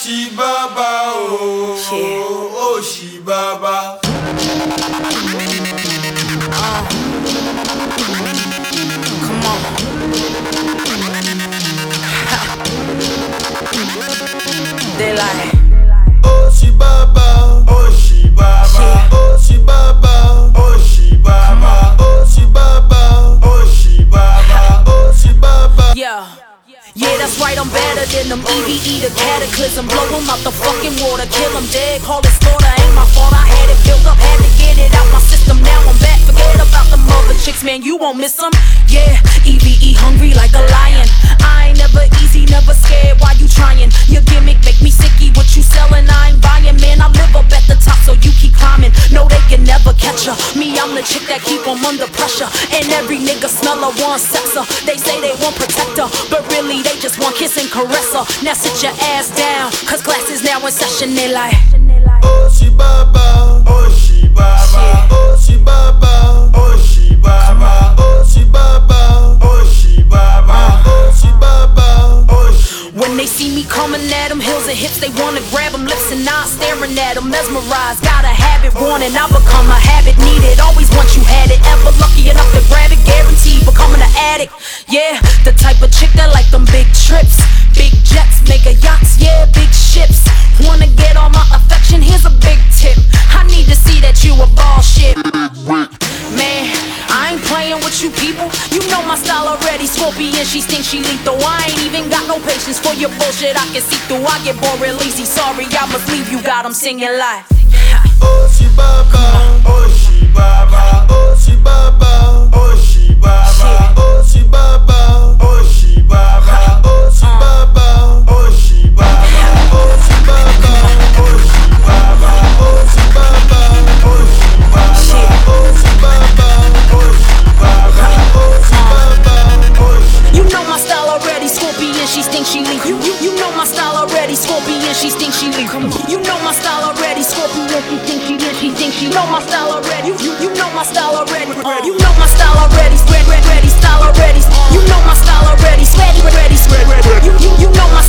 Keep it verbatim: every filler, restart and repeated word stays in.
Oshi Baba, oh, yeah. Oshi Baba. Uh, come on. They like Oshi Baba, Oshi Baba, yeah. Oshi Baba, Oshi Baba, Oshi Baba, Oshi Baba, Oshi Baba. Yeah. Yeah, that's right, I'm better than them. E V E, the cataclysm. Blow them out the fucking water, kill them dead, call it slaughter. Ain't my fault, I had it built up, had to get it out my system. Now I'm back, forget about the mother chicks, man, you won't miss them. Yeah, E V E hungry like a lion. I ain't never easy, never scared, why you trying? Your gimmick make me sicky, what you selling, I ain't buying. Man, I live up at the top, so you keep climbing. No, they can never catch her. Me, I'm the chick that keep them under pressure. And every nigga smell her, want sex her. They say they want protect her, but really they just want kiss and caress her. Now sit your ass down, cause class is now in session. They like Oshi Baba, Oshi Baba, Oshi Baba, Oshi Baba, Oshi Baba, Oshi Baba, Oshi Baba, Oshi. when they see me coming at them, hills and hips, they wanna grab them, lips and eyes staring at them, mesmerized. Got a habit, warning, I become a habit, needed. Always once you had it, ever lucky enough to grab it, guaranteed becoming an addict. Yeah, the type of chick that like them big trips, big jets, mega yachts, yeah, big ships. Wanna get all my affection? Here's a big tip. I need to see that you a ball shit. Man, I ain't playing with you people. You know my style already. Scorpion, she thinks she lethal. I ain't even got no patience for your bullshit. I can see through. I get bored real easy. Sorry, I must leave you. Got 'em singing live. Oshi Baba, Oshi Baba, Oshi Baba, Oshi Baba, Oshi Baba, Oshi Baba, Oshi Baba, Oshi Baba, Oshi Baba, Oshi Baba, Oshi Baba, Oshi Baba, Oshi Baba, Oshi Baba, Oshi. You know my style already. Scorpion, she thinks she leave. You, you, you know my style already. Scorpion, she thinks she leave. You know my style already. Scorpion, she thinks she leave. She thinks she know my style already. You, you, you know my style already. Uh, you know my style already. Spread, ready, ready, style already. You know my style already. Spread, ready, spread, ready. You, you, you know my